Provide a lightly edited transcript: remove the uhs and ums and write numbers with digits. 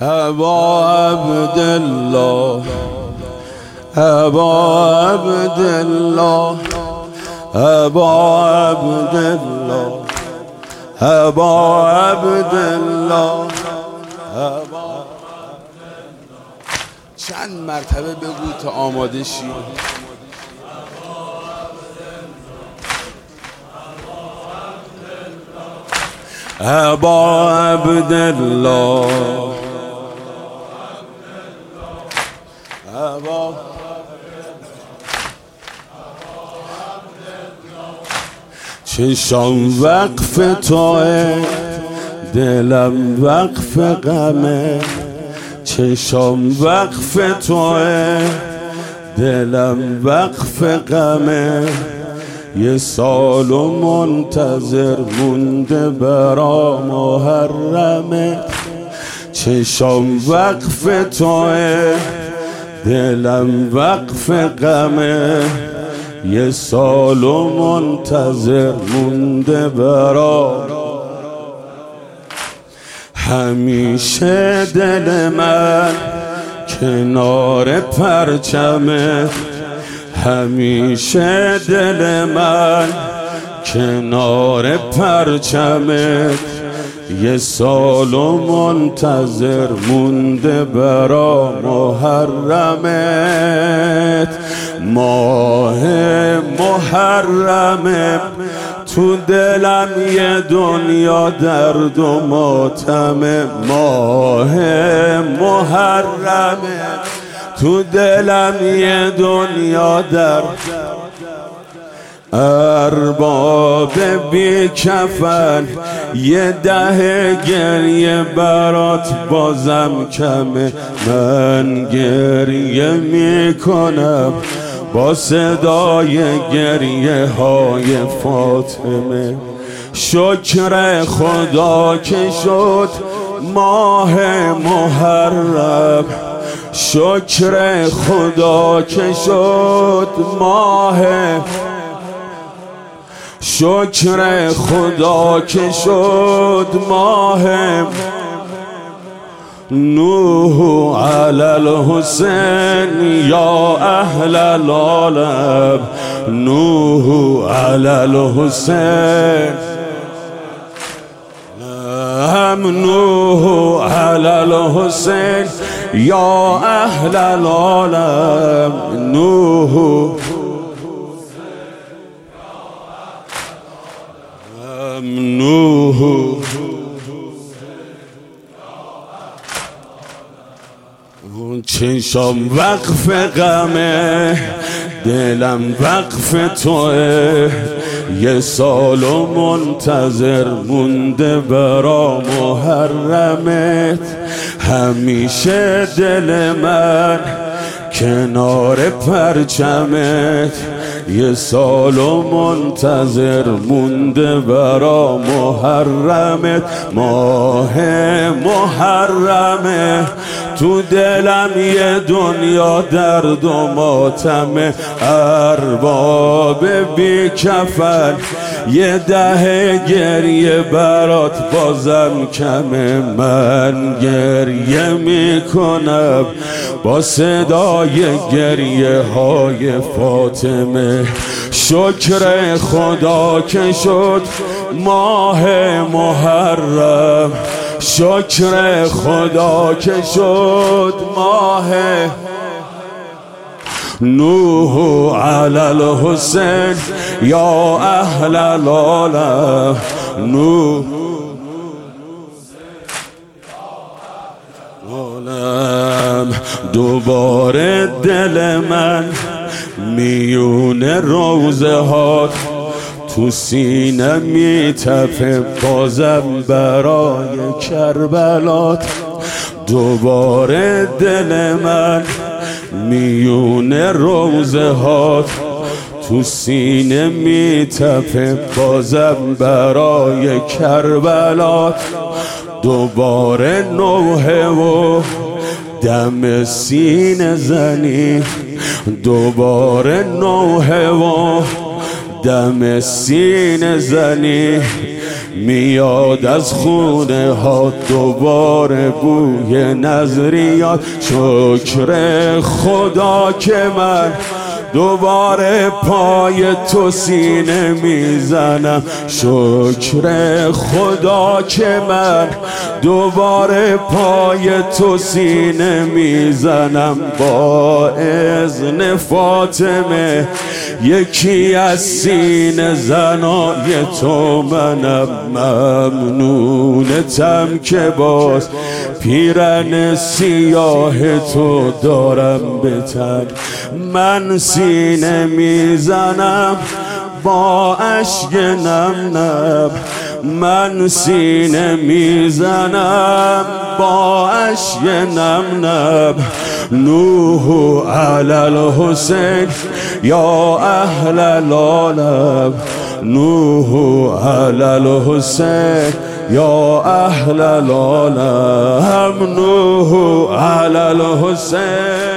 ابا عبدالله ابا عبدالله ابا عبدالله ابا عبدالله چند مرتبه بگو تا آماده شی. ابا عبدالله ابا چشام وقف توه، دلم وقف غمه. چشام وقف توه، دلم وقف غمه. یه سال و منتظر مونده برا محرمه. چشام وقف توه، دلم وقف غمه. یه سال و منتظر مونده برا. همیشه دل من کنار پرچمه. همیشه دل من کنار پرچمه. یه سال و منتظر مونده برا محرمت. ماه محرمه، تو دلم یه دنیا درد و ماتمه. ماه محرمه، تو دلم یه دنیا درد. ارباب بی کفن، یه ده گریه برات بازم کمه. من گریه میکنم با صدای گریه های فاطمه. شکر خدا که شد ماه محرم. شکر خدا که شد ماه. شکر خدا که شد ماه. نوح علی الحسین یا اهل العالم. نوح علی الحسین، نوح علی الحسین یا اهل العالم. نوح نوح چشام وقف غمه، دلم وقف توه. یه سال و منتظر مونده برا محرمت. همیشه دل من کنار پرچمت. یه سال و منتظر مونده برا محرمت. ماه محرمه، تو دلم یه دنیا درد و ماتمه. ارباب بی کفن، یه ده گریه برات بازم کمه. من گریه میکنم با صدای گریه های فاطمه. شکر خدا که شد ماه محرم. شکر خدا که شد ماه. نوح علی الحسین یا اهل العالم. نوح دوباره دل من میون روزه هات، تو سینه میتپه بازم برای کربلات. دوباره دل من میون روزه هات، تو سینه میتپه بازم برای کربلات. دوباره نوحه و دم سینه زنی. دوباره نوحه و دم سینه زنی. میاد از خونه ها دوباره بوی نظریات. شکر خدا که من دوباره پای تو سینه میزنم. شکر خدا که من دوباره پای تو سینه میزنم. با اذن فاطمه یکی از سینه زنای تو منم. ممنونتم که باز پیرن سیاه تو دارم به تن. من سینه میزنم با اشک نم نم. من سینه میزنم با اشک نم نم. نوح علی الحسین یا اهل العالم. نوح علی الحسین یا اهل العالم. نوح علی الحسین